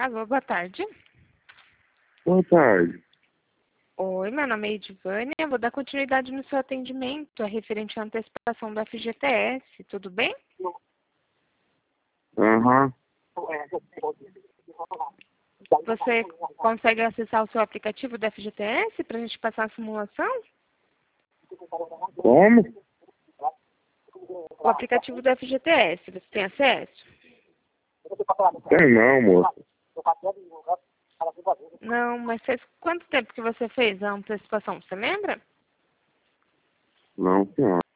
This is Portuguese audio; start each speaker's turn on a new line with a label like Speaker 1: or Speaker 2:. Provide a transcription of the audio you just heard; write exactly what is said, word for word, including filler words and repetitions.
Speaker 1: Alô, boa tarde.
Speaker 2: Boa tarde.
Speaker 1: Oi, meu nome é Edivânia. Eu vou dar continuidade no seu atendimento, é referente à antecipação do F G T S. Tudo bem?
Speaker 2: Aham.
Speaker 1: Você consegue acessar o seu aplicativo do F G T S para a gente passar a simulação?
Speaker 2: Como?
Speaker 1: O aplicativo do F G T S, você tem acesso?
Speaker 2: Tem não, moça.
Speaker 1: Não, mas faz quanto tempo que você fez a antecipação? Você lembra?
Speaker 2: Não, senhora.